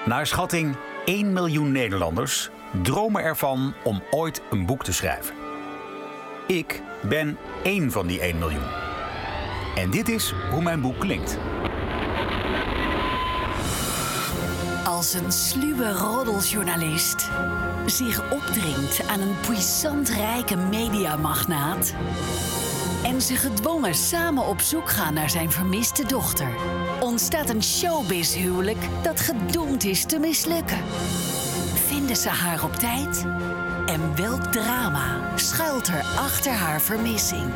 Naar schatting 1 miljoen Nederlanders dromen ervan om ooit een boek te schrijven. Ik ben 1 van die 1 miljoen. En dit is hoe mijn boek klinkt. Als een sluwe roddeljournalist zich opdringt aan een puissant rijke mediamagnaat en ze gedwongen samen op zoek gaan naar zijn vermiste dochter, ontstaat een showbiz-huwelijk dat gedoemd is te mislukken. Vinden ze haar op tijd? En welk drama schuilt er achter haar vermissing?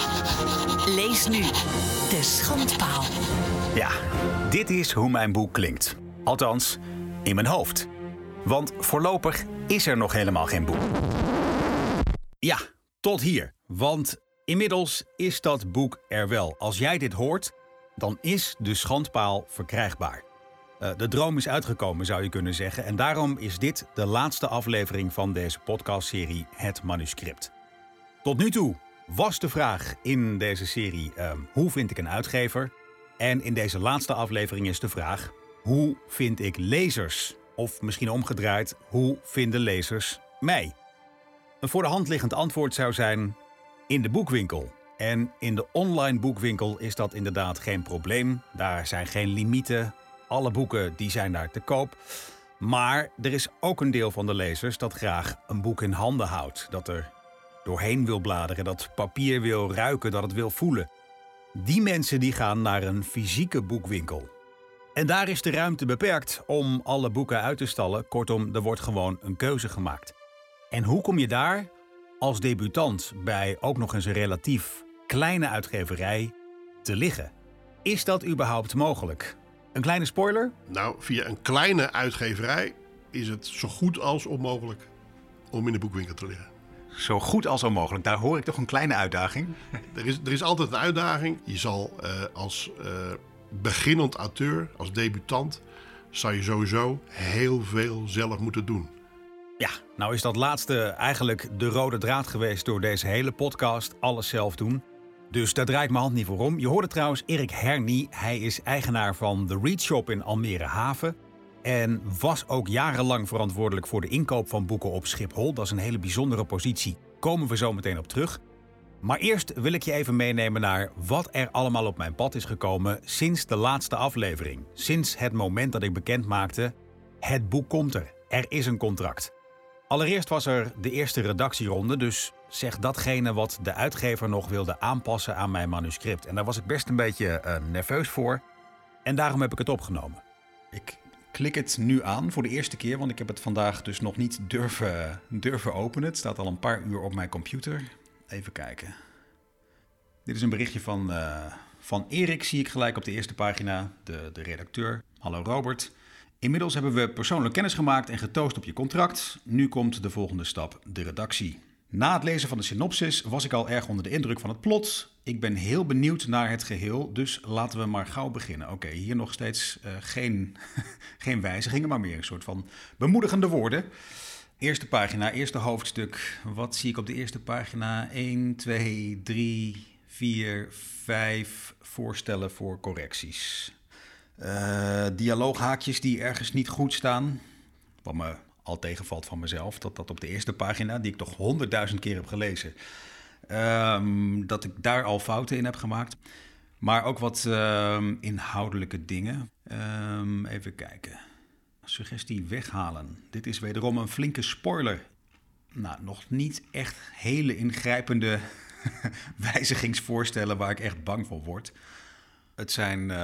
Lees nu De Schandpaal. Ja, dit is hoe mijn boek klinkt. Althans, in mijn hoofd. Want voorlopig is er nog helemaal geen boek. Ja, tot hier. Want inmiddels is dat boek er wel. Als jij dit hoort, dan is De Schandpaal verkrijgbaar. De droom is uitgekomen, zou je kunnen zeggen. En daarom is dit de laatste aflevering van deze podcastserie Het Manuscript. Tot nu toe was de vraag in deze serie: hoe vind ik een uitgever? En in deze laatste aflevering is de vraag: hoe vind ik lezers? Of misschien omgedraaid, hoe vinden lezers mij? Een voor de hand liggend antwoord zou zijn: in de boekwinkel. En in de online boekwinkel is dat inderdaad geen probleem. Daar zijn geen limieten. Alle boeken die zijn daar te koop. Maar er is ook een deel van de lezers dat graag een boek in handen houdt. Dat er doorheen wil bladeren, dat papier wil ruiken, dat het wil voelen. Die mensen die gaan naar een fysieke boekwinkel. En daar is de ruimte beperkt om alle boeken uit te stallen. Kortom, er wordt gewoon een keuze gemaakt. En hoe kom je daar als debutant bij ook nog eens een relatief kleine uitgeverij te liggen? Is dat überhaupt mogelijk? Een kleine spoiler? Nou, via een kleine uitgeverij is het zo goed als onmogelijk om in de boekwinkel te liggen. Zo goed als onmogelijk. Daar hoor ik toch een kleine uitdaging. Er is altijd een uitdaging. Je zal als beginnend auteur, als debutant, zou je sowieso heel veel zelf moeten doen. Ja, nou is dat laatste eigenlijk de rode draad geweest door deze hele podcast. Alles zelf doen. Dus daar draait mijn hand niet voor om. Je hoorde trouwens Erik Hernie. Hij is eigenaar van The Read Shop in Almere Haven. En was ook jarenlang verantwoordelijk voor de inkoop van boeken op Schiphol. Dat is een hele bijzondere positie. Komen we zo meteen op terug. Maar eerst wil ik je even meenemen naar wat er allemaal op mijn pad is gekomen sinds de laatste aflevering. Sinds het moment dat ik bekend maakte: het boek komt er. Er is een contract. Allereerst was er de eerste redactieronde, dus zeg datgene wat de uitgever nog wilde aanpassen aan mijn manuscript. En daar was ik best een beetje nerveus voor. En daarom heb ik het opgenomen. Ik klik het nu aan voor de eerste keer, want ik heb het vandaag dus nog niet durven openen. Het staat al een paar uur op mijn computer. Even kijken. Dit is een berichtje van Erik, zie ik gelijk op de eerste pagina, de redacteur. Hallo Robert. Inmiddels hebben we persoonlijk kennis gemaakt en getoost op je contract. Nu komt de volgende stap, de redactie. Na het lezen van de synopsis was ik al erg onder de indruk van het plot. Ik ben heel benieuwd naar het geheel, dus laten we maar gauw beginnen. Oké, hier nog steeds geen wijzigingen, maar meer een soort van bemoedigende woorden. Eerste pagina, eerste hoofdstuk. Wat zie ik op de eerste pagina? 1, 2, 3, 4, 5 voorstellen voor correcties. Dialooghaakjes die ergens niet goed staan. Wat me al tegenvalt van mezelf. Dat op de eerste pagina, die ik toch 100.000 keer heb gelezen, dat ik daar al fouten in heb gemaakt. Maar ook wat inhoudelijke dingen. Even kijken. Suggestie weghalen. Dit is wederom een flinke spoiler. Nou, nog niet echt hele ingrijpende wijzigingsvoorstellen waar ik echt bang voor word. Het zijn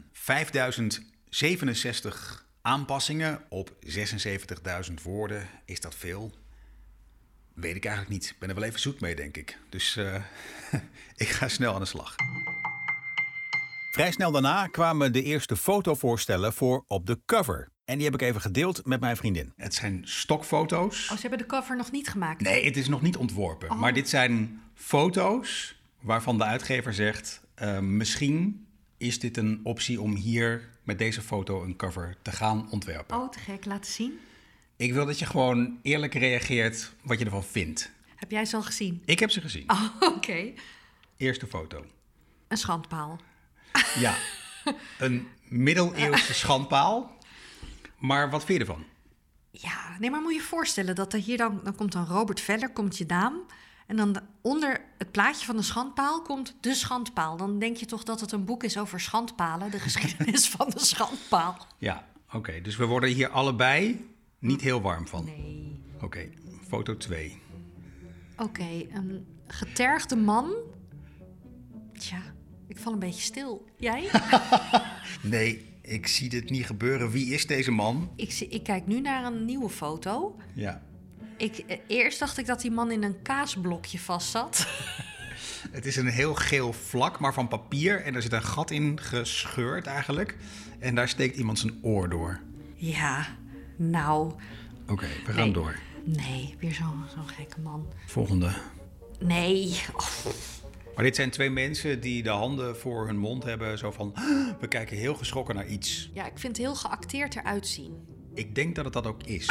5067 aanpassingen op 76.000 woorden. Is dat veel? Weet ik eigenlijk niet. Ik ben er wel even zoet mee, denk ik. Dus ik ga snel aan de slag. Vrij snel daarna kwamen de eerste fotovoorstellen voor op de cover. En die heb ik even gedeeld met mijn vriendin. Het zijn stokfoto's. Oh, ze hebben de cover nog niet gemaakt? Nee, het is nog niet ontworpen. Oh. Maar dit zijn foto's waarvan de uitgever zegt: misschien is dit een optie om hier met deze foto een cover te gaan ontwerpen. Oh, te gek. Laten zien. Ik wil dat je gewoon eerlijk reageert wat je ervan vindt. Heb jij ze al gezien? Ik heb ze gezien. Oh, oké. Eerste foto. Een schandpaal. Ja, een middeleeuwse schandpaal. Maar wat vind je ervan? Ja, nee, maar moet je je voorstellen dat er hier dan komt dan Robert Veller, komt je naam. En dan onder het plaatje van de schandpaal komt de schandpaal. Dan denk je toch dat het een boek is over schandpalen, de geschiedenis van de schandpaal. Ja, oké. Dus we worden hier allebei niet heel warm van. Nee. Oké, foto 2. Oké, een getergde man. Tja, ik val een beetje stil. Jij? Nee, ik zie dit niet gebeuren. Wie is deze man? Ik kijk nu naar een nieuwe foto. Ja. Eerst dacht ik dat die man in een kaasblokje vast zat. Het is een heel geel vlak, maar van papier. En er zit een gat in gescheurd eigenlijk. En daar steekt iemand zijn oor door. Ja, nou... Oké, we gaan door. Nee, weer zo'n gekke man. Volgende. Nee. Oh. Maar dit zijn 2 mensen die de handen voor hun mond hebben. Zo van, we kijken heel geschrokken naar iets. Ja, ik vind het heel geacteerd eruit zien. Ik denk dat het dat ook is.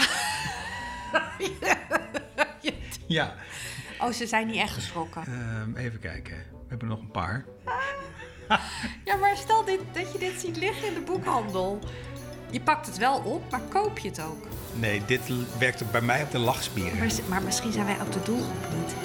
Ja. Oh, ze zijn niet echt geschrokken. Even kijken. We hebben nog een paar. Ja, maar stel dat je dit ziet liggen in de boekhandel. Je pakt het wel op, maar koop je het ook? Nee, dit werkt bij mij op de lachspieren. Maar misschien zijn wij ook de doelgroep niet.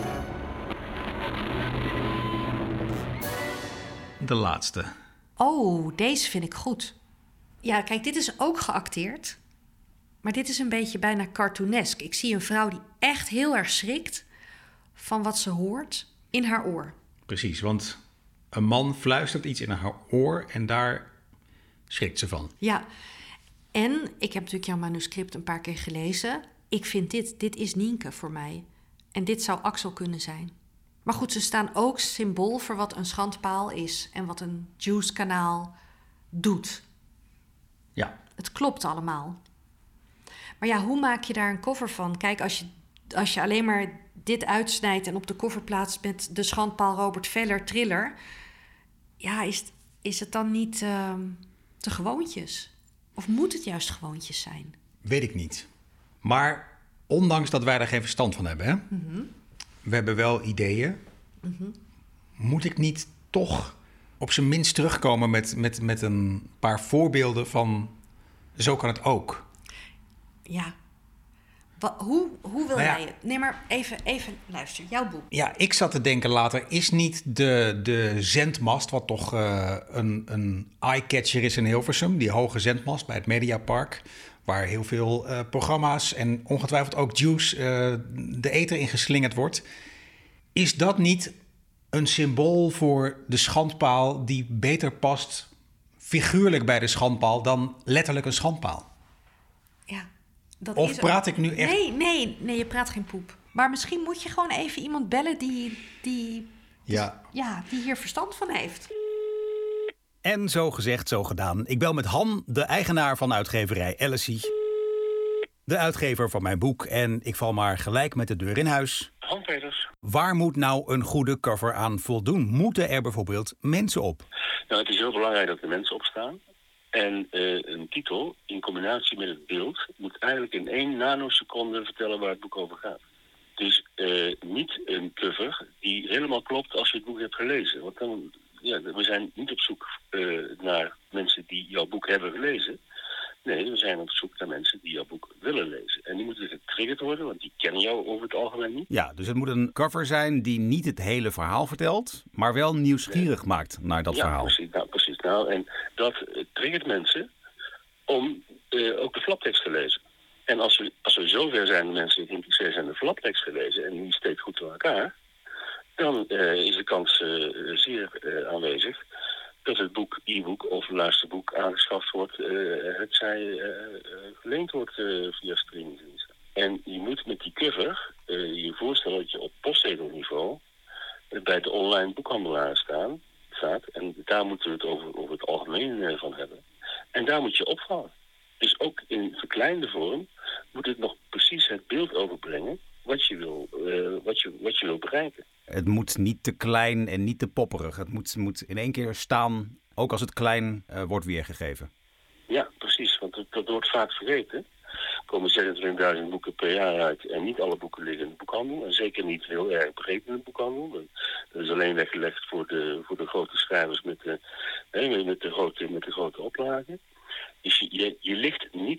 De laatste. Oh, deze vind ik goed. Ja, kijk, dit is ook geacteerd. Maar dit is een beetje bijna cartoonesk. Ik zie een vrouw die echt heel erg schrikt van wat ze hoort in haar oor. Precies, want een man fluistert iets in haar oor en daar schrikt ze van. Ja, en ik heb natuurlijk jouw manuscript een paar keer gelezen. Ik vind dit is Nienke voor mij. En dit zou Axel kunnen zijn. Maar goed, ze staan ook symbool voor wat een schandpaal is en wat een Juice-kanaal doet. Ja. Het klopt allemaal. Maar ja, hoe maak je daar een cover van? Kijk, als je alleen maar dit uitsnijdt en op de cover plaatst met de schandpaal Robert Veller thriller. Ja, is het dan niet te gewoontjes? Of moet het juist gewoontjes zijn? Weet ik niet. Maar ondanks dat wij daar geen verstand van hebben, hè? Mm-hmm. We hebben wel ideeën. Mm-hmm. Moet ik niet toch op zijn minst terugkomen met een paar voorbeelden van zo kan het ook? Ja. Hoe wil jij het? Nee, maar even luister. Jouw boek. Ja, ik zat te denken later, is niet de zendmast, wat toch een eye-catcher is in Hilversum, die hoge zendmast bij het Mediapark, waar heel veel programma's en ongetwijfeld ook Juice de ether in geslingerd wordt. Is dat niet een symbool voor de schandpaal die beter past figuurlijk bij de schandpaal dan letterlijk een schandpaal? Ja. Of praat ik nu echt... Nee, je praat geen poep. Maar misschien moet je gewoon even iemand bellen die hier verstand van heeft. En zo gezegd, zo gedaan. Ik bel met Han, de eigenaar van uitgeverij Ellesie. De uitgever van mijn boek. En ik val maar gelijk met de deur in huis. Han Peters. Waar moet nou een goede cover aan voldoen? Moeten er bijvoorbeeld mensen op? Nou, het is heel belangrijk dat er mensen op staan. En een titel in combinatie met het beeld moet eigenlijk in 1 nanoseconde vertellen waar het boek over gaat. Dus niet een cover die helemaal klopt als je het boek hebt gelezen. Want dan, we zijn niet op zoek naar mensen die jouw boek hebben gelezen. Nee, we zijn op zoek naar mensen die jouw boek willen lezen. En die moeten getriggerd worden, want die kennen jou over het algemeen niet. Ja, dus het moet een cover zijn die niet het hele verhaal vertelt, maar wel nieuwsgierig maakt naar dat verhaal. Precies. Nou, en dat triggert mensen om ook de flaptekst te lezen. En als we zover zijn, de mensen geïnteresseerd zijn in de flaptekst te lezen en die steekt goed door elkaar, dan is de kans zeer aanwezig dat het boek, e-book of luisterboek aangeschaft wordt, het zij geleend wordt via streamingdiensten. En je moet met die cover je voorstellen dat je op postzegelniveau bij de online boekhandelaar staat. En daar moeten we het over het algemeen van hebben. En daar moet je opvallen. Dus ook in verkleinde vorm moet het nog precies het beeld overbrengen wat je wil bereiken. Het moet niet te klein en niet te popperig. Het moet in één keer staan, ook als het klein wordt weergegeven. Ja, precies. Want dat wordt vaak vergeten. Er komen 26.000 boeken per jaar uit en niet alle boeken liggen in de boekhandel. En zeker niet heel erg breed in de boekhandel. Dat is alleen weggelegd voor de grote schrijvers met de grote oplagen. Dus je ligt niet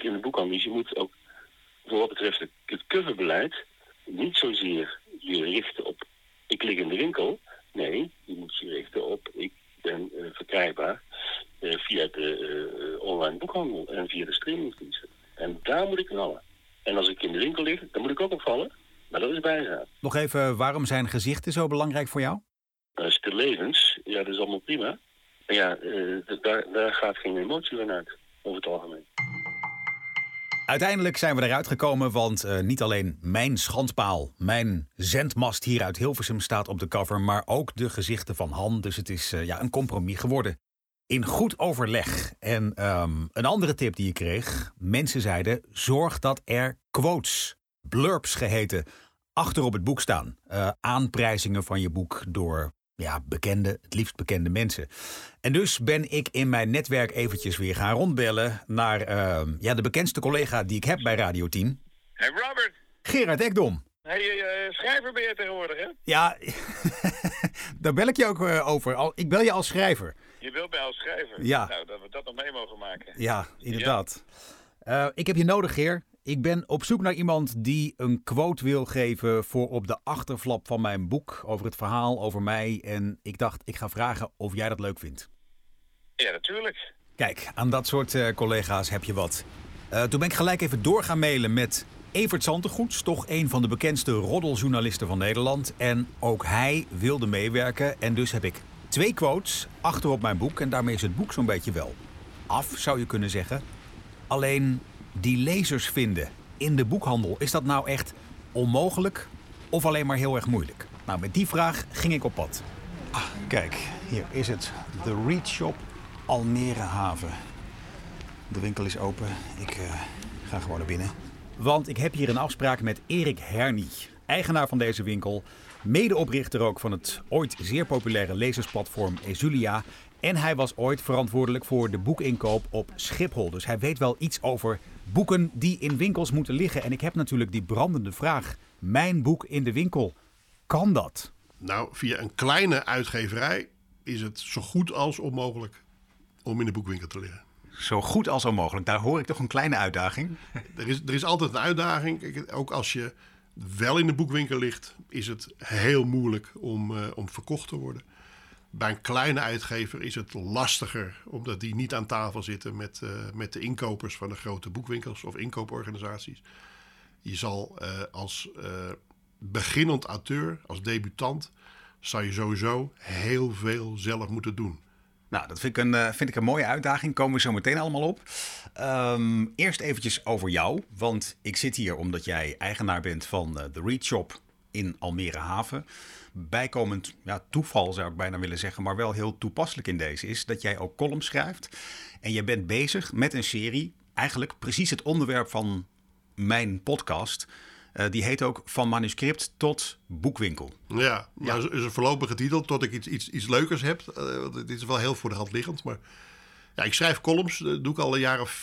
in de boekhandel is, je moet ook voor wat betreft het coverbeleid niet zozeer je richten op ik lig in de winkel. Nee, je moet je richten op ik ben verkrijgbaar via de online boekhandel en via de streamingsdiensten. En daar moet ik knallen. En als ik in de winkel lig, dan moet ik ook opvallen. Maar dat is bijzaak. Nog even, waarom zijn gezichten zo belangrijk voor jou? Stillevens, ja, dat is allemaal prima. Maar ja, daar gaat geen emotie van uit, over het algemeen. Uiteindelijk zijn we eruit gekomen, want niet alleen mijn schandpaal, mijn zendmast hier uit Hilversum staat op de cover, maar ook de gezichten van Han. Dus het is een compromis geworden. In goed overleg. En een andere tip die ik kreeg, mensen zeiden, zorg dat er quotes, blurbs geheten, achter op het boek staan. Aanprijzingen van je boek door het liefst bekende mensen. En dus ben ik in mijn netwerk eventjes weer gaan rondbellen naar de bekendste collega die ik heb bij Radio 10. Hey Robert. Gerard Ekdom. Hey, schrijver ben je tegenwoordig, hè? Ja, daar bel ik je ook over. Ik bel je als schrijver. Je wilt mij als schrijver? Ja. Nou, dat we dat nog mee mogen maken. Ja, inderdaad. Ja. Ik heb je nodig, Geer. Ik ben op zoek naar iemand die een quote wil geven voor op de achterflap van mijn boek over het verhaal over mij. En ik dacht, ik ga vragen of jij dat leuk vindt. Ja, natuurlijk. Kijk, aan dat soort collega's heb je wat. Toen ben ik gelijk even door gaan mailen met Evert Santegoeds, toch een van de bekendste roddeljournalisten van Nederland. En ook hij wilde meewerken. En dus heb ik 2 quotes achter op mijn boek. En daarmee is het boek zo'n beetje wel af, zou je kunnen zeggen. Alleen die lezers vinden in de boekhandel, is dat nou echt onmogelijk of alleen maar heel erg moeilijk? Nou, met die vraag ging ik op pad. Kijk, hier is het. The Read Shop Almere Haven. De winkel is open. Ik ga gewoon naar binnen. Want ik heb hier een afspraak met Erik Hernie, eigenaar van deze winkel, medeoprichter ook van het ooit zeer populaire lezersplatform Ezulia. En hij was ooit verantwoordelijk voor de boekinkoop op Schiphol. Dus hij weet wel iets over boeken die in winkels moeten liggen. En ik heb natuurlijk die brandende vraag. Mijn boek in de winkel, kan dat? Nou, via een kleine uitgeverij is het zo goed als onmogelijk om in de boekwinkel te liggen. Zo goed als onmogelijk. Daar hoor ik toch een kleine uitdaging. Er is altijd een uitdaging. Kijk, ook als je wel in de boekwinkel ligt, is het heel moeilijk om verkocht te worden. Bij een kleine uitgever is het lastiger, omdat die niet aan tafel zitten met de inkopers van de grote boekwinkels of inkooporganisaties. Je zal als beginnend auteur, als debutant, zou je sowieso heel veel zelf moeten doen. Nou, dat vind ik een mooie uitdaging. Komen we zo meteen allemaal op. Eerst eventjes over jou. Want ik zit hier omdat jij eigenaar bent van The Read Shop in Almere Haven. Bijkomend toeval zou ik bijna willen zeggen, maar wel heel toepasselijk in deze is dat jij ook columns schrijft. En je bent bezig met een serie, eigenlijk precies het onderwerp van mijn podcast. Die heet ook Van manuscript tot boekwinkel. Ja, nou is een voorlopige titel tot ik iets leukers heb. Dit is wel heel voor de hand liggend. Maar ja, ik schrijf columns, dat doe ik al een jaar of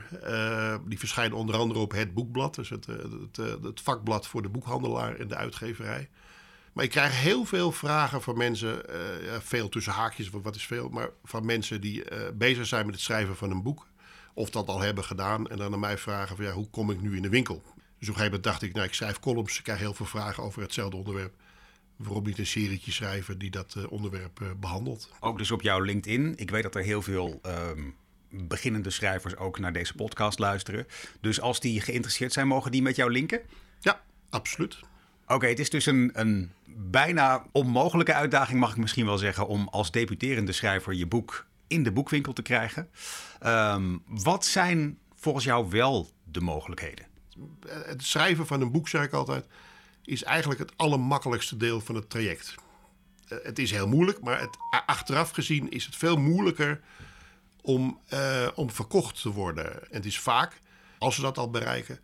4. Die verschijnen onder andere op Het Boekblad. Dus het vakblad voor de boekhandelaar en de uitgeverij. Maar ik krijg heel veel vragen van mensen, veel tussen haakjes, wat is veel, maar van mensen die bezig zijn met het schrijven van een boek. Of dat al hebben gedaan en dan aan mij vragen van hoe kom ik nu in de winkel? Dus op een gegeven moment dacht ik, ik schrijf columns, ik krijg heel veel vragen over hetzelfde onderwerp. Waarom niet een serietje schrijven die dat onderwerp behandelt? Ook dus op jouw LinkedIn. Ik weet dat er heel veel beginnende schrijvers ook naar deze podcast luisteren. Dus als die geïnteresseerd zijn, mogen die met jou linken? Ja, absoluut. Oké, het is dus een bijna onmogelijke uitdaging, mag ik misschien wel zeggen, om als debuterende schrijver je boek in de boekwinkel te krijgen. Wat zijn volgens jou wel de mogelijkheden? Het schrijven van een boek, zeg ik altijd, is eigenlijk het allermakkelijkste deel van het traject. Het is heel moeilijk, maar achteraf gezien is het veel moeilijker om verkocht te worden. En het is vaak, als ze dat al bereiken,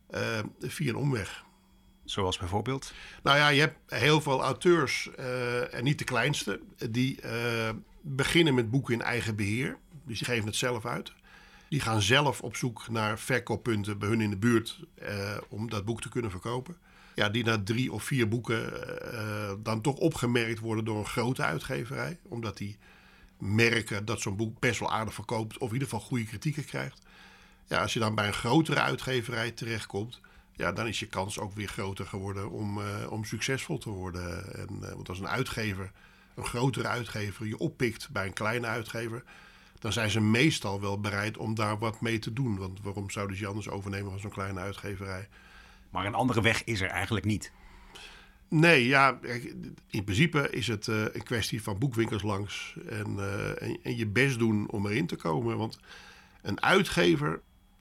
via een omweg. Zoals bijvoorbeeld? Nou ja, je hebt heel veel auteurs, en niet de kleinste, die beginnen met boeken in eigen beheer. Dus die geven het zelf uit. Die gaan zelf op zoek naar verkooppunten bij hun in de buurt om dat boek te kunnen verkopen. Ja, die na 3 of 4 boeken dan toch opgemerkt worden door een grote uitgeverij. Omdat die merken dat zo'n boek best wel aardig verkoopt of in ieder geval goede kritieken krijgt. Ja, als je dan bij een grotere uitgeverij terechtkomt, ja, dan is je kans ook weer groter geworden om succesvol te worden. Want als een grotere uitgever, je oppikt bij een kleine uitgever, dan zijn ze meestal wel bereid om daar wat mee te doen. Want waarom zouden ze je anders overnemen van zo'n kleine uitgeverij? Maar een andere weg is er eigenlijk niet. Nee, ja, in principe is het een kwestie van boekwinkels langs en je best doen om erin te komen. Want een uitgever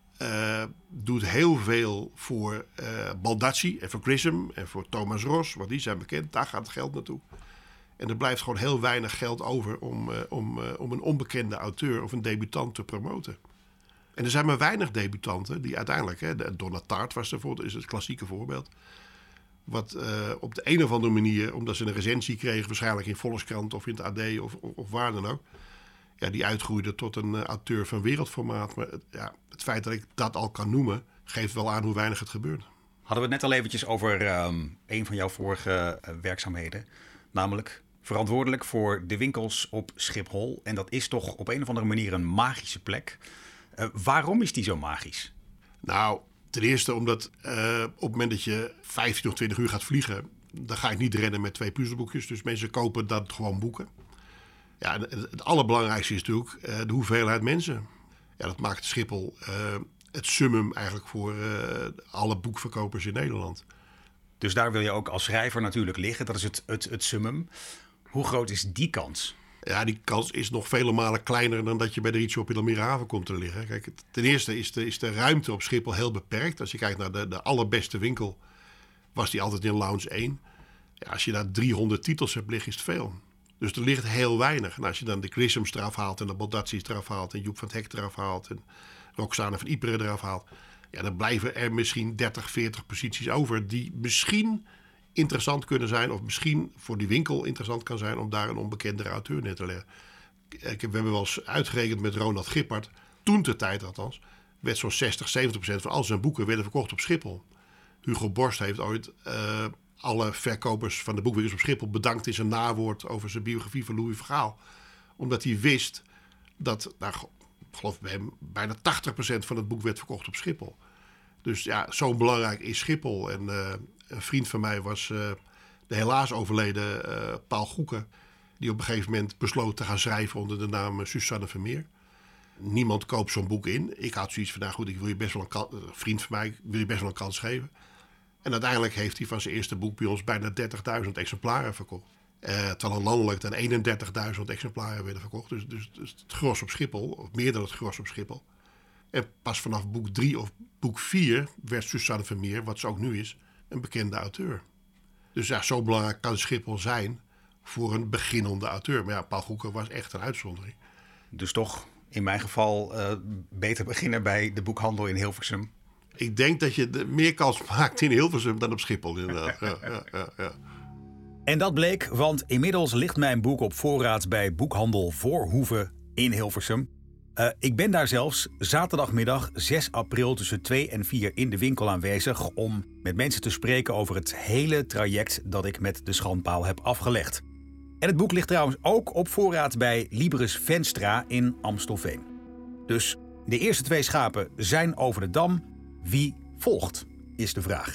doet heel veel voor Baldacci en voor Grissom en voor Thomas Ross, want die zijn bekend, daar gaat het geld naartoe. En er blijft gewoon heel weinig geld over om een onbekende auteur of een debutant te promoten. En er zijn maar weinig debutanten die uiteindelijk, Donna Tartt was bijvoorbeeld, is het klassieke voorbeeld. Wat op de een of andere manier, omdat ze een recensie kregen, waarschijnlijk in Volkskrant of in het AD of waar dan ook, ja, die uitgroeide tot een auteur van wereldformaat. Maar het feit dat ik dat al kan noemen, geeft wel aan hoe weinig het gebeurt. Hadden we het net al eventjes over een van jouw vorige werkzaamheden. Namelijk verantwoordelijk voor de winkels op Schiphol. En dat is toch op een of andere manier een magische plek. Waarom is die zo magisch? Nou, ten eerste omdat op het moment dat je 15 of 20 uur gaat vliegen, dan ga ik niet rennen met 2 puzzelboekjes. Dus mensen kopen dat gewoon boeken. Ja, het allerbelangrijkste is natuurlijk de hoeveelheid mensen. Ja, dat maakt Schiphol het summum eigenlijk voor alle boekverkopers in Nederland. Dus daar wil je ook als schrijver natuurlijk liggen. Dat is het summum. Hoe groot is die kans? Ja, die kans is nog vele malen kleiner dan dat je bij de Rietshop in Almere Haven komt te liggen. Kijk, ten eerste is de ruimte op Schiphol heel beperkt. Als je kijkt naar de allerbeste winkel, was die altijd in Lounge 1. Ja, als je daar 300 titels hebt liggen, is het veel. Dus er ligt heel weinig. En als je dan de Grissom's eraf haalt en de Baldacci's eraf haalt en Joep van het Hek eraf haalt en Roxane van Ypres eraf haalt, ja, dan blijven er misschien 30, 40 posities over die misschien interessant kunnen zijn, of misschien voor die winkel interessant kan zijn om daar een onbekendere auteur neer te leggen. We hebben wel eens uitgerekend met Ronald Gippard, toen ter tijd althans, werd zo'n 60-70% van al zijn boeken werden verkocht op Schiphol. Hugo Borst heeft ooit alle verkopers van de boekwinkels op Schiphol bedankt in zijn nawoord over zijn biografie van Louis van Gaal. Omdat hij wist dat, ik geloof bij hem, bijna 80% van het boek werd verkocht op Schiphol. Dus ja, zo belangrijk is Schiphol. En een vriend van mij was de helaas overleden Paul Goeken, die op een gegeven moment besloot te gaan schrijven onder de naam Suzanne Vermeer. Niemand koopt zo'n boek in. Ik had zoiets van, nou goed, ik wil je best wel een vriend van mij, wil je best wel een kans geven. En uiteindelijk heeft hij van zijn eerste boek bij ons bijna 30.000 exemplaren verkocht. Terwijl er landelijk dan 31.000 exemplaren werden verkocht. Dus het gros op Schiphol, of meer dan het gros op Schiphol. En pas vanaf boek 3 of boek 4 werd Suzanne Vermeer, wat ze ook nu is, een bekende auteur. Dus ja, zo belangrijk kan Schiphol zijn voor een beginnende auteur. Maar ja, Paul Goeken was echt een uitzondering. Dus toch, in mijn geval, beter beginnen bij de boekhandel in Hilversum. Ik denk dat je meer kans maakt in Hilversum dan op Schiphol, inderdaad. Ja. En dat bleek, want inmiddels ligt mijn boek op voorraad bij boekhandel Voorhoeven in Hilversum. Ik ben daar zelfs zaterdagmiddag 6 april tussen 2 en 4 in de winkel aanwezig om met mensen te spreken over het hele traject dat ik met de Schandpaal heb afgelegd. En het boek ligt trouwens ook op voorraad bij Libris Venstra in Amstelveen. Dus de eerste 2 schapen zijn over de dam. Wie volgt, is de vraag.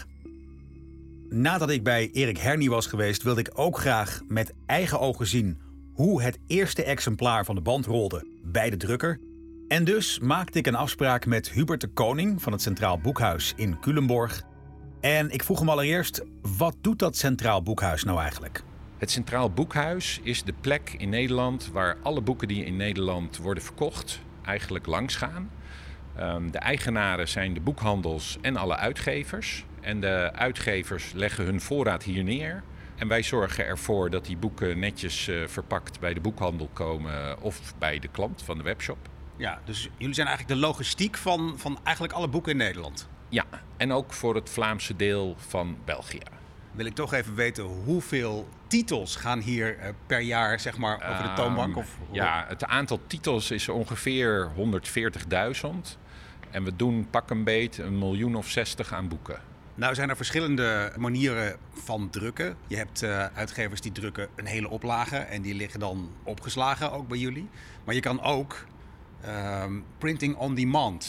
Nadat ik bij Erik Hernie was geweest, wilde ik ook graag met eigen ogen zien hoe het eerste exemplaar van de band rolde bij de drukker. En dus maakte ik een afspraak met Hubert de Koning van het Centraal Boekhuis in Culemborg. En ik vroeg hem allereerst, wat doet dat Centraal Boekhuis nou eigenlijk? Het Centraal Boekhuis is de plek in Nederland waar alle boeken die in Nederland worden verkocht eigenlijk langs gaan. De eigenaren zijn de boekhandels en alle uitgevers. En de uitgevers leggen hun voorraad hier neer. En wij zorgen ervoor dat die boeken netjes verpakt bij de boekhandel komen of bij de klant van de webshop. Ja, dus jullie zijn eigenlijk de logistiek van eigenlijk alle boeken in Nederland. Ja, en ook voor het Vlaamse deel van België. Wil ik toch even weten hoeveel titels gaan hier per jaar zeg maar over de toonbank? Ja, het aantal titels is ongeveer 140.000. En we doen pak een beet 1.060.000 aan boeken. Nou zijn er verschillende manieren van drukken. Je hebt uitgevers die drukken een hele oplage en die liggen dan opgeslagen ook bij jullie. Maar je kan ook printing on demand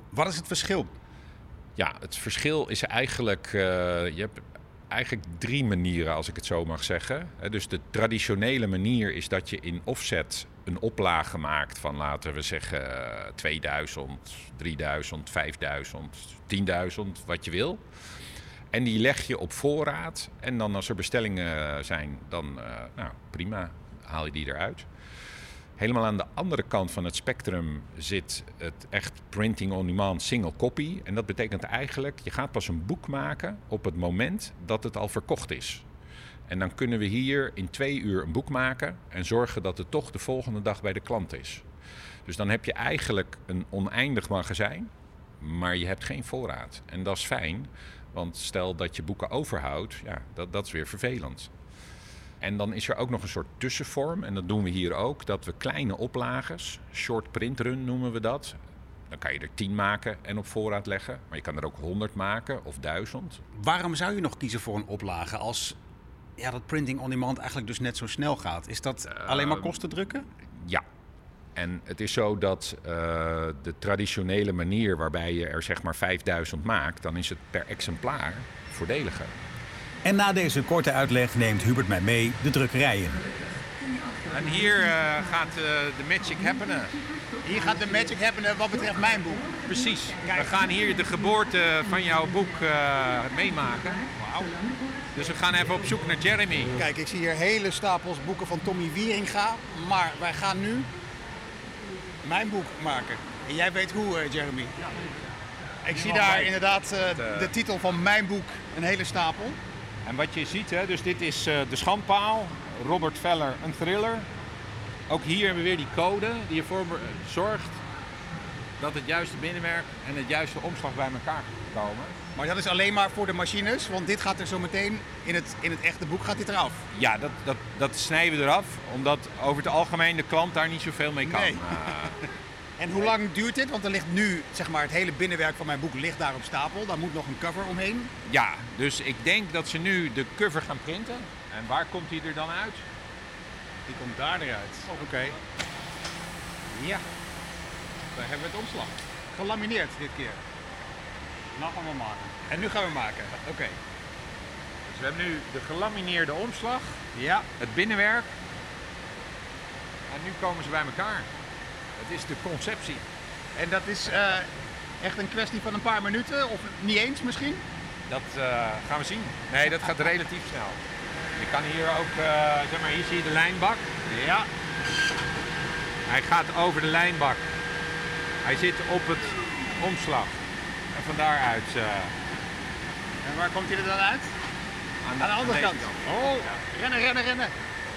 Wat is het verschil? Ja, het verschil is eigenlijk... je hebt eigenlijk 3 manieren, als ik het zo mag zeggen. Dus de traditionele manier is dat je in offset een oplage maakt van, laten we zeggen, 2000, 3000, 5000, 10.000, wat je wil. En die leg je op voorraad. En dan als er bestellingen zijn, dan prima, haal je die eruit. Helemaal aan de andere kant van het spectrum zit het echt printing on demand single copy. En dat betekent eigenlijk, je gaat pas een boek maken op het moment dat het al verkocht is. En dan kunnen we hier in 2 uur een boek maken en zorgen dat het toch de volgende dag bij de klant is. Dus dan heb je eigenlijk een oneindig magazijn, maar je hebt geen voorraad. En dat is fijn, want stel dat je boeken overhoudt, dat is weer vervelend. En dan is er ook nog een soort tussenvorm, en dat doen we hier ook, dat we kleine oplages, short print run noemen we dat. Dan kan je er 10 maken en op voorraad leggen, maar je kan er ook 100 maken of 1000. Waarom zou je nog kiezen voor een oplage als dat printing on demand eigenlijk dus net zo snel gaat? Is dat alleen maar kosten drukken? Ja. En het is zo dat de traditionele manier waarbij je er zeg maar 5000 maakt, dan is het per exemplaar voordeliger. En na deze korte uitleg neemt Hubert mij mee de drukkerij in. En hier gaat de magic happenen. Hier gaat de magic happenen wat betreft mijn boek. Precies. We gaan hier de geboorte van jouw boek meemaken. Wauw. Dus we gaan even op zoek naar Jeremy. Kijk, ik zie hier hele stapels boeken van Tommy Wieringa. Maar wij gaan nu mijn boek maken. En jij weet hoe, Jeremy. Ik zie daar inderdaad de titel van mijn boek, een hele stapel. En wat je ziet, dus dit is De Schandpaal, Robert Veller, een thriller. Ook hier hebben we weer die code die ervoor zorgt dat het juiste binnenwerk en het juiste omslag bij elkaar komen. Maar dat is alleen maar voor de machines, want dit gaat er zo meteen, in het echte boek gaat dit eraf. Ja, dat snijden we eraf, omdat over het algemeen de klant daar niet zoveel mee kan. Nee. En hoe lang duurt dit? Want er ligt nu, zeg maar, het hele binnenwerk van mijn boek ligt daar op stapel. Daar moet nog een cover omheen. Ja, dus ik denk dat ze nu de cover gaan printen. En waar komt die er dan uit? Die komt daar eruit. Oké. Ja. Daar hebben we het omslag. Gelamineerd dit keer. Nou gaan we maken. En nu gaan we maken. Oké. Dus we hebben nu de gelamineerde omslag. Ja. Het binnenwerk. En nu komen ze bij elkaar. Het is de conceptie. En dat is echt een kwestie van een paar minuten, of niet eens misschien? Dat gaan we zien. Nee, dat gaat relatief snel. Je kan hier ook, zeg maar, hier zie je de lijnbak. Ja. Hij gaat over de lijnbak. Hij zit op het omslag. En van daaruit... En waar komt hij er dan uit? Aan de andere kant. Oh, ja. Rennen.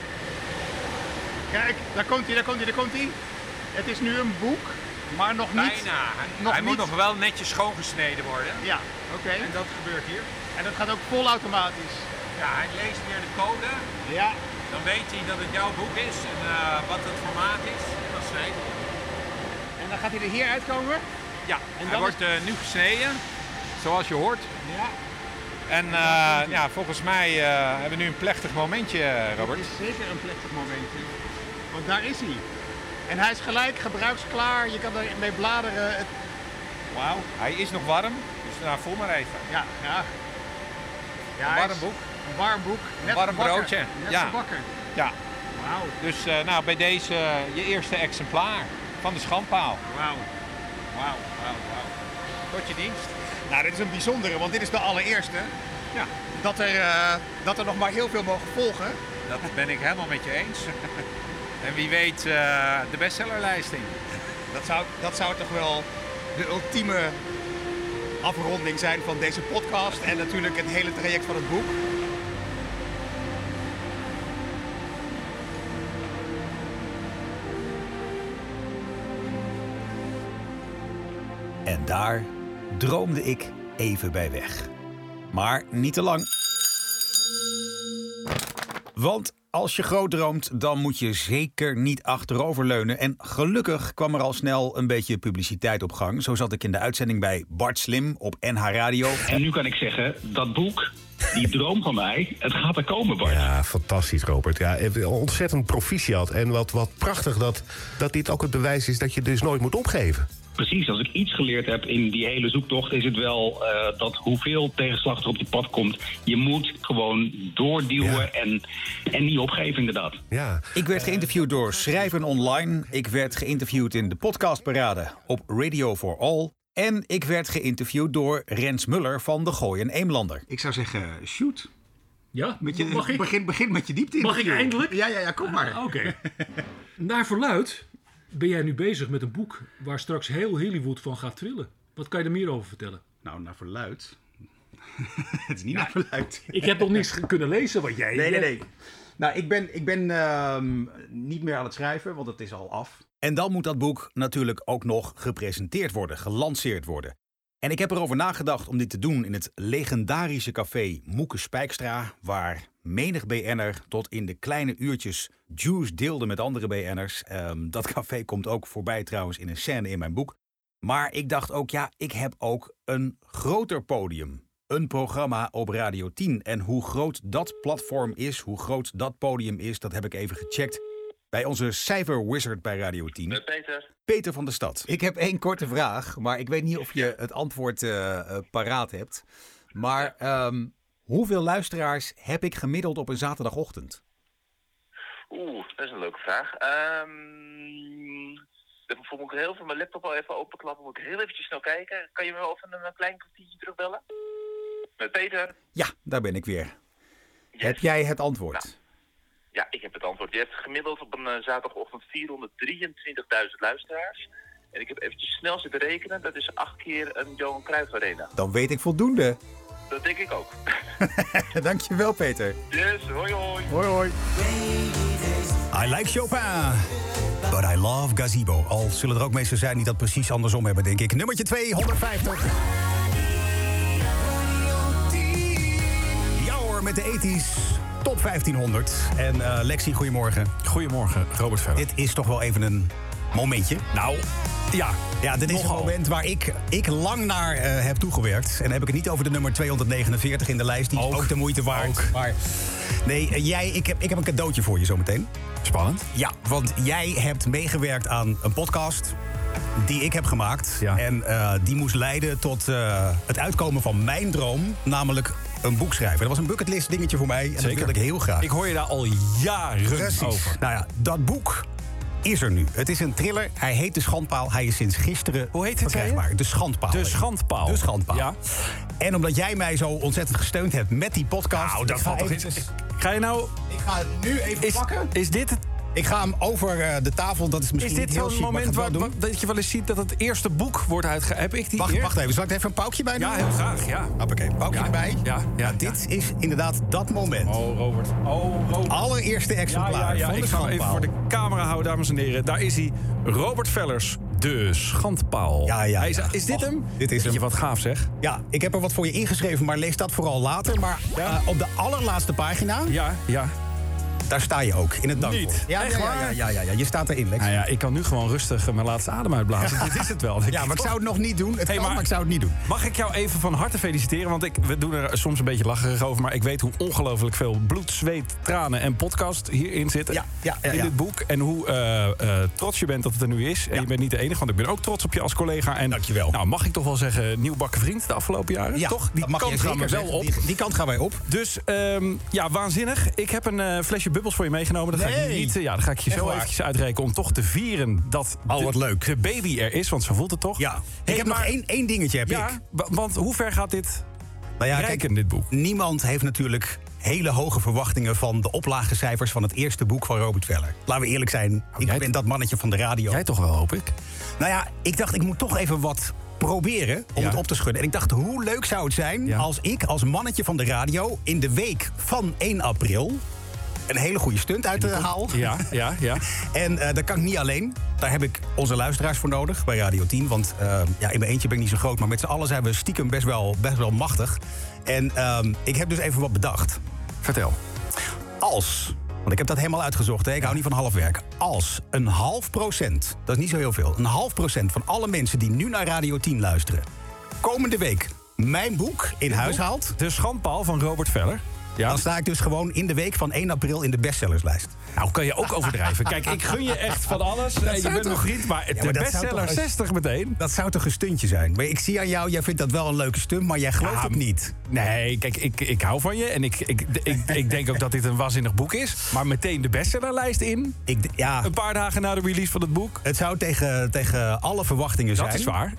Kijk, daar komt hij. Het is nu een boek, maar nog niet. Bijna. Hij moet nog wel netjes schoongesneden worden. Ja, oké. En dat gebeurt hier. En dat gaat ook volautomatisch. Ja, hij leest weer de code. Ja. Dan weet hij dat het jouw boek is en wat het formaat is. En dan snijdt hij. En dan gaat hij er hier uitkomen? Ja, en hij wordt nu gesneden, zoals je hoort. Ja. En volgens mij hebben we nu een plechtig momentje, Robert. Het is zeker een plechtig momentje. Want daar is hij. En hij is gelijk gebruiksklaar. Je kan ermee bladeren. Wauw. Hij is nog warm, dus voel maar even. Ja. Een warm boek. Een warm boek. Net een warm broodje. Net gebakken. Ja. Wauw. Dus bij deze je eerste exemplaar van de Schandpaal. Wauw. Tot je dienst. Nou, dit is een bijzondere, want dit is de allereerste. Ja. Dat er nog maar heel veel mogen volgen. Dat ben ik helemaal met je eens. En wie weet de bestsellerlijst in. Dat zou toch wel de ultieme afronding zijn van deze podcast. En natuurlijk het hele traject van het boek. En daar droomde ik even bij weg. Maar niet te lang. Want als je groot droomt, dan moet je zeker niet achteroverleunen. En gelukkig kwam er al snel een beetje publiciteit op gang. Zo zat ik in de uitzending bij Bart Slim op NH Radio. En nu kan ik zeggen, dat boek, die droom van mij, het gaat er komen, Bart. Ja, fantastisch, Robert. Ja, ontzettend proficiat. En wat prachtig dat dit ook het bewijs is dat je dus nooit moet opgeven. precies, als ik iets geleerd heb in die hele zoektocht, is het wel dat hoeveel tegenslag er op je pad komt, je moet gewoon doorduwen en niet opgeven inderdaad. Ja. Ik werd geïnterviewd door Schrijven Online. Ik werd geïnterviewd in de podcastparade op Radio for All. En ik werd geïnterviewd door Rens Muller van De Gooi en Eemlander. Ik zou zeggen, shoot. Ja, Mag ik? Begin met je diepte. Mag ik eindelijk? Ja, kom maar. Oké. Naar verluid ben jij nu bezig met een boek waar straks heel Hollywood van gaat trillen. Wat kan je er meer over vertellen? Nou, naar verluid. Het is niet naar verluid. Ik heb nog niets kunnen lezen wat jij... Nee. Nou, ik ben niet meer aan het schrijven, want het is al af. En dan moet dat boek natuurlijk ook nog gepresenteerd worden, gelanceerd worden. En ik heb erover nagedacht om dit te doen in het legendarische café Moeke Spijkstra, waar menig BN'er tot in de kleine uurtjes juice deelde met andere BN'ers. Dat café komt ook voorbij trouwens in een scène in mijn boek. Maar ik dacht ook, ik heb ook een groter podium. Een programma op Radio 10. En hoe groot dat platform is, hoe groot dat podium is, dat heb ik even gecheckt bij onze cijferwizard bij Radio 10. Peter. Peter van de Stad. Ik heb 1 korte vraag, maar ik weet niet of je het antwoord paraat hebt. Maar hoeveel luisteraars heb ik gemiddeld op een zaterdagochtend? Dat is een leuke vraag. Daarvoor moet ik heel veel mijn laptop al even openklappen. Moet ik heel eventjes snel kijken. Kan je me wel even een klein kwartiertje terugbellen? Met Peter. Ja, daar ben ik weer. Yes. Heb jij het antwoord? Nou, ja, ik heb het antwoord. Je hebt gemiddeld op een zaterdagochtend 423.000 luisteraars. En ik heb eventjes snel zitten rekenen. Dat is 8 keer een Johan Cruijff Arena. Dan weet ik voldoende. Dat denk ik ook. Dankjewel, Peter. Yes, hoi hoi. Hoi hoi. I like Chopin, but I love Gazebo. Al zullen er ook mensen zijn die dat precies andersom hebben, denk ik. Nummertje 250. Ja hoor, met de 80's. Top 1500. En Lexi, goedemorgen. Goedemorgen, Robert Veller. Dit is toch wel even een momentje. Nou, ja, dit is een moment waar ik lang naar heb toegewerkt. En dan heb ik het niet over de nummer 249 in de lijst. Die is ook de moeite waard. Maar nee, ik heb een cadeautje voor je zometeen. Spannend. Ja, want jij hebt meegewerkt aan een podcast die ik heb gemaakt. Ja. En die moest leiden tot het uitkomen van mijn droom. Namelijk een boek schrijven. Dat was een bucketlist dingetje voor mij. En dat wilde ik heel graag. Ik hoor je daar al jaren over. Nou ja, dat boek is er nu. Het is een thriller. Hij heet De Schandpaal. Hij is sinds gisteren verkrijgbaar. De Schandpaal. De Schandpaal. De Schandpaal. Ja. En omdat jij mij zo ontzettend gesteund hebt met die podcast... Nou, dat valt toch eens. Ga je nou... Ik ga het nu even pakken. Is dit het? Ik ga hem over de tafel. Dat is misschien Is dit zo'n moment dat je wel eens ziet dat het eerste boek wordt uitgegeven? Heb ik die Wacht even. Zal ik er even een paukje bij doen? Ja, heel graag. Ja. Hoppakee, paukje erbij. Ja, dit is inderdaad dat moment. Oh, Robert. Allereerste exemplaar van de Ik ga hem even voor de camera houden, dames en heren. Daar is hij. Robert Vellers, De Schandpaal. Ja. Is dit hem? Dit is hem. Weet je wat gaaf, zeg? Ja, ik heb er wat voor je ingeschreven, maar lees dat vooral later. Maar op de allerlaatste pagina... Ja. Daar sta je ook, in het dankwoord. Niet? Ja, echt waar? Ja, je staat erin, Lex. Nou ja, ik kan nu gewoon rustig mijn laatste adem uitblazen. Dit is het wel. Ja, maar ik zou het nog niet doen. Maar ik zou het niet doen. Mag ik jou even van harte feliciteren? Want we doen er soms een beetje lacherig over. Maar ik weet hoe ongelooflijk veel bloed, zweet, tranen en podcast hierin zitten. In dit boek. En hoe trots je bent dat het er nu is. En je bent niet de enige, want ik ben ook trots op je als collega. En, dankjewel. Nou, mag ik toch wel zeggen, nieuwbakken vriend de afgelopen jaren? Ja, toch? Die kant gaan we wel op. Die kant gaan wij op. Dus waanzinnig. Ik heb een flesje bubbels voor je meegenomen. Dat ga ik niet. Dan ga ik je zo eventjes uitrekenen om toch te vieren dat wat leuk. de baby er is. Want zo voelt het toch? Ja. Ik heb nog één dingetje. Ik. Want hoe ver gaat dit kijk, dit boek? Niemand heeft natuurlijk hele hoge verwachtingen van de oplagecijfers van het eerste boek van Robert Veller. Laten we eerlijk zijn. Ik ben dat mannetje van de radio. Jij toch wel, hoop ik? Nou ja, ik dacht ik moet toch even wat proberen om het op te schudden. En ik dacht, hoe leuk zou het zijn als ik als mannetje van de radio in de week van 1 april... een hele goede stunt uit haal. Ja. En dat kan ik niet alleen. Daar heb ik onze luisteraars voor nodig bij Radio 10. Want in mijn eentje ben ik niet zo groot. Maar met z'n allen zijn we stiekem best wel machtig. En ik heb dus even wat bedacht. Vertel. Want ik heb dat helemaal uitgezocht. Hè? Ik hou niet van halfwerk. Als 0,5%, dat is niet zo heel veel... 0,5% van alle mensen die nu naar Radio 10 luisteren... komende week mijn boek in huis haalt... De Schandpaal van Robert Veller. Ja? Dan sta ik dus gewoon in de week van 1 april in de bestsellerslijst. Nou, kan je ook overdrijven. Kijk, ik gun je echt van alles. Je bent mijn vriend, maar de bestseller 60 meteen. Dat zou toch een stuntje zijn? Maar ik zie aan jou, jij vindt dat wel een leuke stunt, maar jij gelooft het niet. Nee, kijk, ik hou van je. En ik denk ook dat dit een waanzinnig boek is. Maar meteen de bestsellerlijst in. Een paar dagen na de release van het boek. Het zou tegen alle verwachtingen zijn. Dat is waar.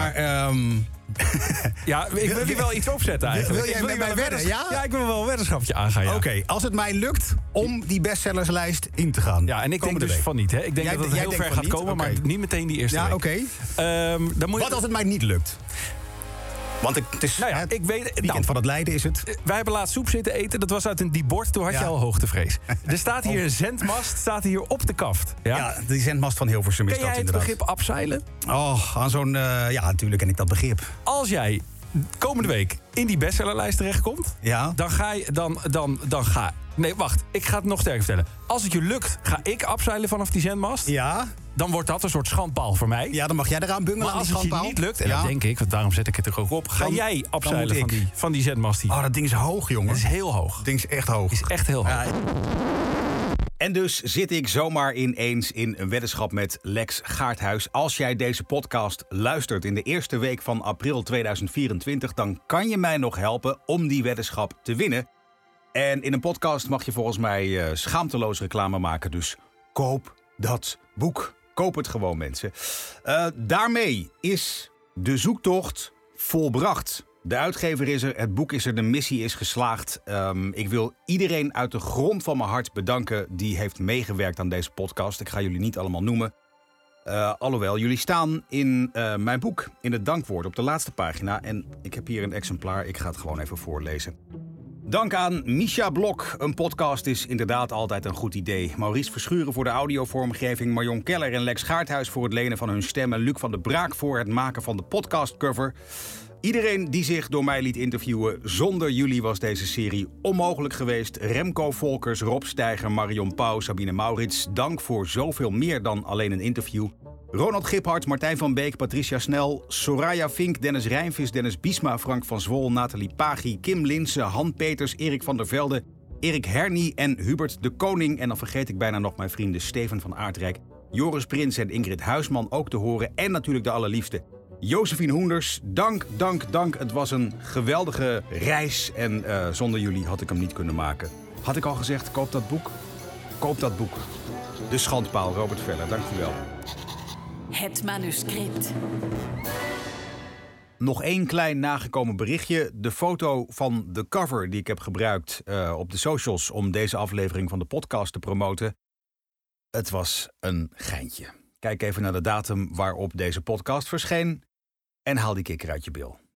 Ja, ik wil hier wel iets opzetten eigenlijk. Wil jij met mij wedden? Ja, ik wil wel een weddenschapje aangaan. Ja. Oké, als het mij lukt om die bestsellerslijst in te gaan. Ja, en ik denk dus van niet. Hè. Ik denk dat het heel ver gaat komen, maar niet meteen die eerste week. Ja, oké. Wat als het mij niet lukt? Want het is ik weet, weekend van het lijden is het. Wij hebben laatst soep zitten eten. Dat was uit een diebord. Toen had je al hoogtevrees. Er staat hier een zendmast hier op de kaft. Ja, die zendmast van Hilversum is dat inderdaad. Ken jij het begrip abseilen? Oh, aan zo'n... ja, natuurlijk ken ik dat begrip. Als jij komende week in die bestsellerlijst terechtkomt... dan ga je... Dan ga... Nee, wacht. Ik ga het nog sterker vertellen. Als het je lukt, ga ik abseilen vanaf die zendmast. Ja. Dan wordt dat een soort schandpaal voor mij. Ja, dan mag jij eraan bungelen aan die schandpaal. Maar als het je niet lukt, en dat denk ik, want daarom zet ik het er ook op... ga jij abseilen van die zendmast hier. Oh, dat ding is hoog, jongen. Dat is heel hoog. Dat ding is echt hoog. Is echt heel hoog. En dus zit ik zomaar ineens in een weddenschap met Lex Gaarthuis. Als jij deze podcast luistert in de eerste week van april 2024... dan kan je mij nog helpen om die weddenschap te winnen. En in een podcast mag je volgens mij schaamteloos reclame maken. Dus koop dat boek. Koop het gewoon, mensen. Daarmee is de zoektocht volbracht. De uitgever is er, het boek is er, de missie is geslaagd. Ik wil iedereen uit de grond van mijn hart bedanken die heeft meegewerkt aan deze podcast. Ik ga jullie niet allemaal noemen. Alhoewel, jullie staan in mijn boek, in het dankwoord, op de laatste pagina. En ik heb hier een exemplaar, ik ga het gewoon even voorlezen. Dank aan Misha Blok. Een podcast is inderdaad altijd een goed idee. Maurice Verschuren voor de audiovormgeving. Marion Keller en Lex Gaarthuis voor het lenen van hun stem. En Luc van der Braak voor het maken van de podcastcover. Iedereen die zich door mij liet interviewen. Zonder jullie was deze serie onmogelijk geweest. Remco Volkers, Rob Steiger, Marion Pauw, Sabine Maurits. Dank voor zoveel meer dan alleen een interview. Ronald Giphart, Martijn van Beek, Patricia Snel, Soraya Vink, Dennis Rijnvis, Dennis Biesma, Frank van Zwol, Nathalie Paghi, Kim Linsen, Han Peters, Erik van der Velde, Erik Hernie en Hubert de Koning. En dan vergeet ik bijna nog mijn vrienden Steven van Aardrijk, Joris Prins en Ingrid Huisman ook te horen. En natuurlijk de allerliefste Josephine Hoenders. Dank. Het was een geweldige reis en zonder jullie had ik hem niet kunnen maken. Had ik al gezegd, koop dat boek? Koop dat boek. De Schandpaal, Robert Veller, dankjewel. Het manuscript. Nog één klein nagekomen berichtje. De foto van de cover die ik heb gebruikt op de socials om deze aflevering van de podcast te promoten. Het was een geintje. Kijk even naar de datum waarop deze podcast verscheen en haal die kikker uit je bil.